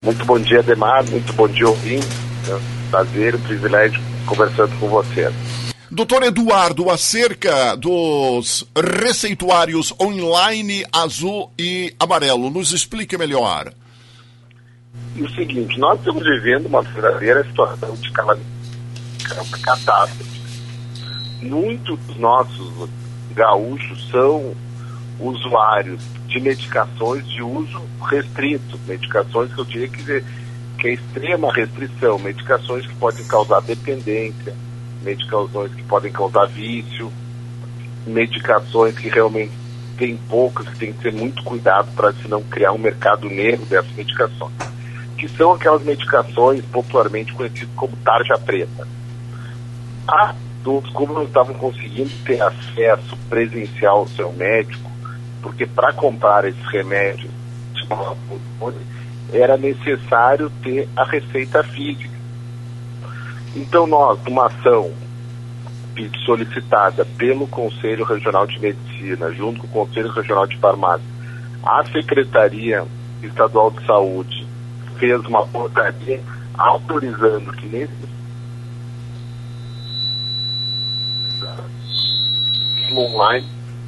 Muito bom dia, Ademar, muito bom dia, ouvinte. Prazer e privilégio conversando com você. Doutor Eduardo, acerca dos receituários online azul e amarelo, nos explique melhor. E o seguinte, nós estamos vivendo uma verdadeira situação de catástrofe. Muitos dos nossos gaúchos são usuários de medicações de uso restrito, medicações que eu diria que é extrema restrição, medicações que podem causar dependência, medicações que podem causar vício, medicações que realmente tem poucas, que tem que ter muito cuidado para se não criar um mercado negro dessas medicações, que são aquelas medicações popularmente conhecidas como tarja preta. Todos, como não estavam conseguindo ter acesso presencial ao seu médico, porque para comprar esses remédios era necessário ter a receita física. Então nós, numa ação solicitada pelo Conselho Regional de Medicina, junto com o Conselho Regional de Farmácia, a Secretaria Estadual de Saúde fez uma portaria autorizando que nesse online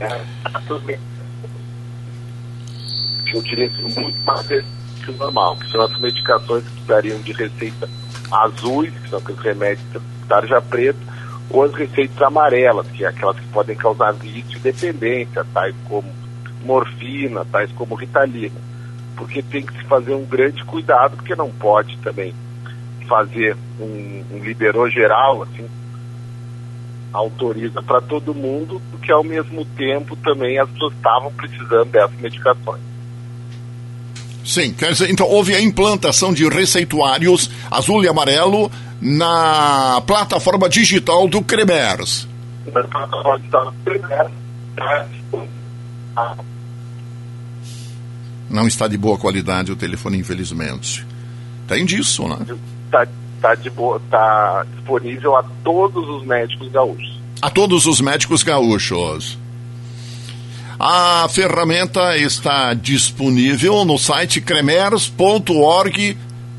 que utilizam muito mais que o normal, que são as medicações que precisariam de receita azuis, que são aqueles remédios de tarja preta, ou as receitas amarelas, que é aquelas que podem causar vício e dependência, tais como morfina, tais como Ritalina. Porque tem que se fazer um grande cuidado, porque não pode também fazer um liberou geral, assim, autoriza para todo mundo, porque ao mesmo tempo também as pessoas estavam precisando dessas medicações. Sim, quer dizer, então houve a implantação de receituários azul e amarelo na plataforma digital do CREMERS. Na plataforma digital do CREMERS. Não está de boa qualidade o telefone, infelizmente. Tem disso, né? Está disponível a todos os médicos gaúchos. A todos os médicos gaúchos. A ferramenta está disponível no site cremers.org.br.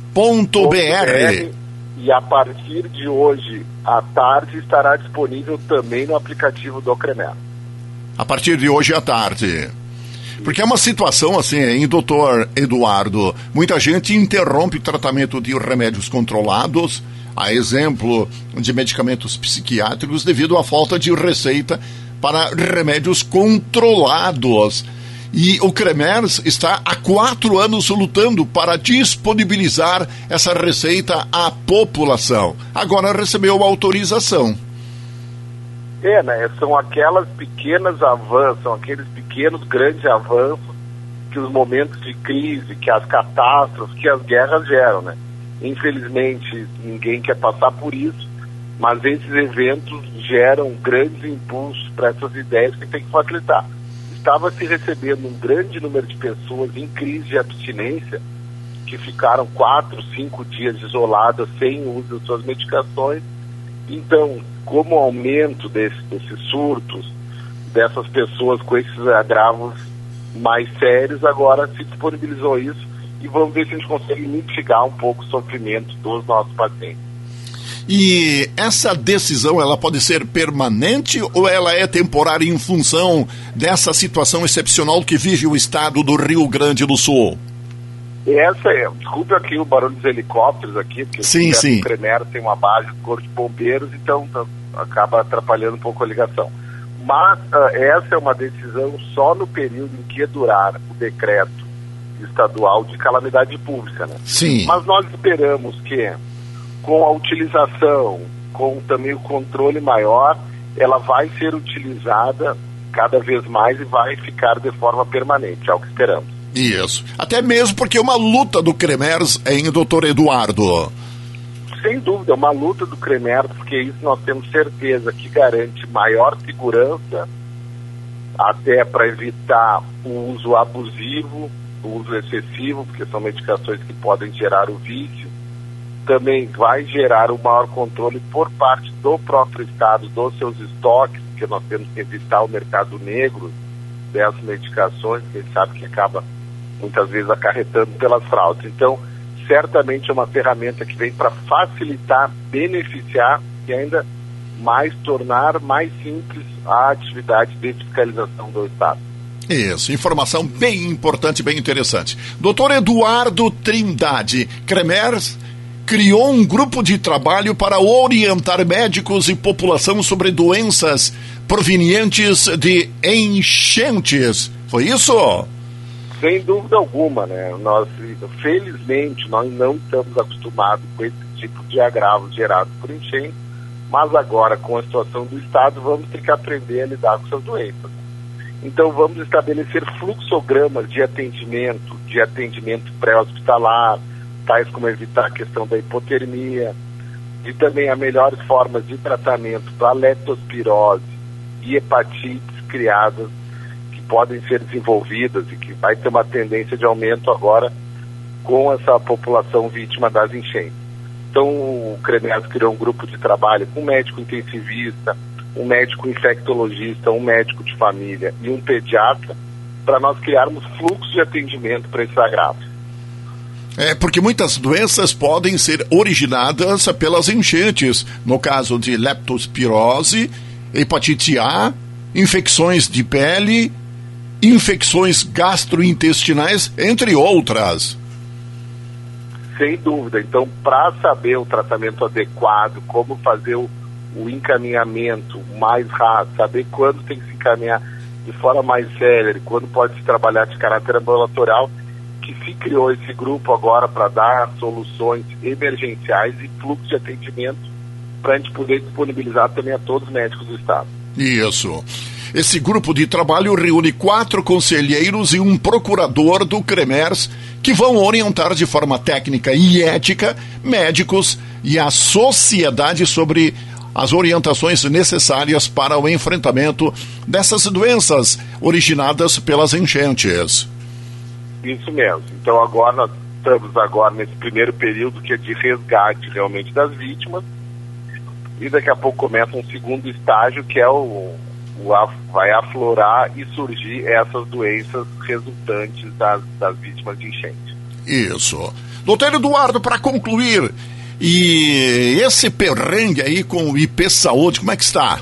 E a partir de hoje à tarde estará disponível também no aplicativo do Cremer. A partir de hoje à tarde. Porque é uma situação assim, hein, doutor Eduardo? Muita gente interrompe o tratamento de remédios controlados, a exemplo de medicamentos psiquiátricos, devido à falta de receita para remédios controlados. E o CREMERS está há 4 anos lutando para disponibilizar essa receita à população. Agora recebeu autorização. São aquelas pequenas avanços, são aqueles pequenos grandes avanços que os momentos de crise, que as catástrofes, que as guerras geram, né? Infelizmente, ninguém quer passar por isso, mas esses eventos geram grandes impulsos para essas ideias que tem que facilitar. Estava se recebendo um grande número de pessoas em crise de abstinência que ficaram 4, 5 dias isoladas sem o uso das suas medicações. Então, como o aumento desses surtos, dessas pessoas com esses agravos mais sérios, agora se disponibilizou isso e vamos ver se a gente consegue mitigar um pouco o sofrimento dos nossos pacientes. E essa decisão, ela pode ser permanente ou ela é temporária em função dessa situação excepcional que vive o estado do Rio Grande do Sul? Desculpe aqui o barulho dos helicópteros aqui, porque o CREMER tem uma base do Corpo de Bombeiros, então acaba atrapalhando um pouco a ligação. Mas essa é uma decisão só no período em que durar o decreto estadual de calamidade pública, né? Sim. Mas nós esperamos que com a utilização, com também o controle maior, ela vai ser utilizada cada vez mais e vai ficar de forma permanente, é o que esperamos. Isso. Até mesmo porque é uma luta do CREMERS, hein, doutor Eduardo? Sem dúvida, é uma luta do CREMERS, porque isso nós temos certeza que garante maior segurança, até para evitar o uso abusivo, o uso excessivo, porque são medicações que podem gerar o vício. Também vai gerar um maior controle por parte do próprio Estado, dos seus estoques, porque nós temos que evitar o mercado negro dessas medicações, que a gente sabe que acaba muitas vezes acarretando pelas fraudes. Então, certamente é uma ferramenta que vem para facilitar, beneficiar e ainda mais tornar mais simples a atividade de fiscalização do Estado. Isso, informação bem importante, bem interessante. Doutor Eduardo Trindade, CREMERS criou um grupo de trabalho para orientar médicos e população sobre doenças provenientes de enchentes. Foi isso? Sem dúvida alguma, né? Felizmente, nós não estamos acostumados com esse tipo de agravos gerados por enchente, mas agora, com a situação do Estado, vamos ter que aprender a lidar com essas doenças. Então, vamos estabelecer fluxogramas de atendimento pré-hospitalar, tais como evitar a questão da hipotermia, e também as melhores formas de tratamento para leptospirose e hepatites criadas, que podem ser desenvolvidas e que vai ter uma tendência de aumento agora com essa população vítima das enchentes. Então, o CREMERS criou um grupo de trabalho com um médico intensivista, um médico infectologista, um médico de família e um pediatra, para nós criarmos fluxo de atendimento para esses agravos. Porque muitas doenças podem ser originadas pelas enchentes, no caso de leptospirose, hepatite A, infecções de pele, infecções gastrointestinais, entre outras. Sem dúvida. Então, para saber o tratamento adequado, como fazer o encaminhamento mais rápido, saber quando tem que se encaminhar de forma mais célere, quando pode se trabalhar de caráter ambulatorial, que se criou esse grupo agora para dar soluções emergenciais e fluxo de atendimento para a gente poder disponibilizar também a todos os médicos do Estado. Isso. Esse grupo de trabalho reúne 4 conselheiros e um procurador do CREMERS que vão orientar de forma técnica e ética médicos e a sociedade sobre as orientações necessárias para o enfrentamento dessas doenças originadas pelas enchentes. Isso mesmo. Então agora nós estamos nesse primeiro período que é de resgate realmente das vítimas, e daqui a pouco começa um segundo estágio que é vai aflorar e surgir essas doenças resultantes das vítimas de enchente. Isso. Doutor Eduardo, para concluir, e esse perrengue aí com o IP Saúde, como é que está?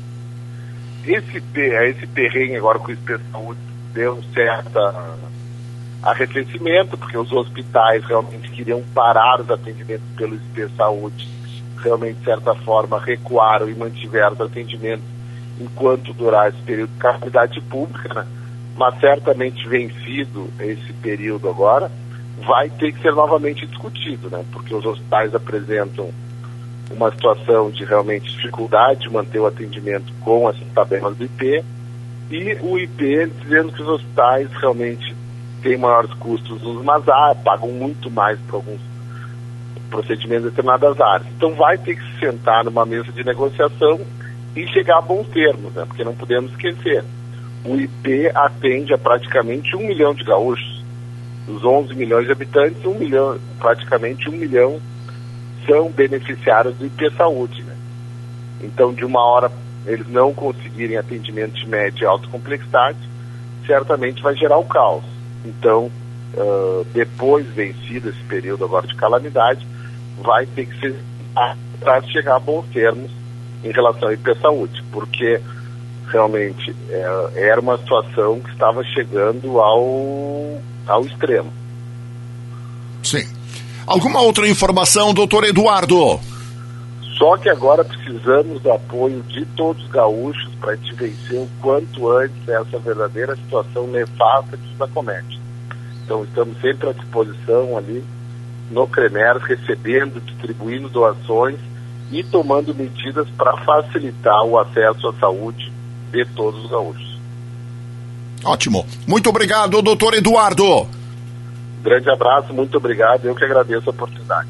Esse perrengue agora com o IP Saúde deu um certo arrefecimento, porque os hospitais realmente queriam parar os atendimentos pelo IP Saúde, realmente de certa forma recuaram e mantiveram os atendimentos enquanto durar esse período de calamidade pública, né? Mas certamente vencido esse período agora, vai ter que ser novamente discutido, né? Porque os hospitais apresentam uma situação de realmente dificuldade de manter o atendimento com essas tabelas do IP, e o IP dizendo que os hospitais realmente têm maiores custos nos MASAR, pagam muito mais para alguns procedimentos em determinadas áreas. Então vai ter que se sentar numa mesa de negociação e chegar a bons termos, né? Porque não podemos esquecer, o IP atende a praticamente 1 milhão de gaúchos. Dos 11 milhões de habitantes, praticamente 1 milhão são beneficiários do IP Saúde, né? Então, de uma hora eles não conseguirem atendimento de média e alta complexidade, certamente vai gerar o caos. Então, depois vencido esse período agora de calamidade, vai ter que ser para chegar a bons termos em relação ao IP Saúde, porque realmente era uma situação que estava chegando ao extremo. Sim. Alguma outra informação, doutor Eduardo? Só que agora precisamos do apoio de todos os gaúchos para a gente vencer o quanto antes essa verdadeira situação nefasta que nos acomete. Então estamos sempre à disposição ali no CREMERS, recebendo, distribuindo doações e tomando medidas para facilitar o acesso à saúde de todos os gaúchos. Ótimo. Muito obrigado, doutor Eduardo. Grande abraço, muito obrigado. Eu que agradeço a oportunidade.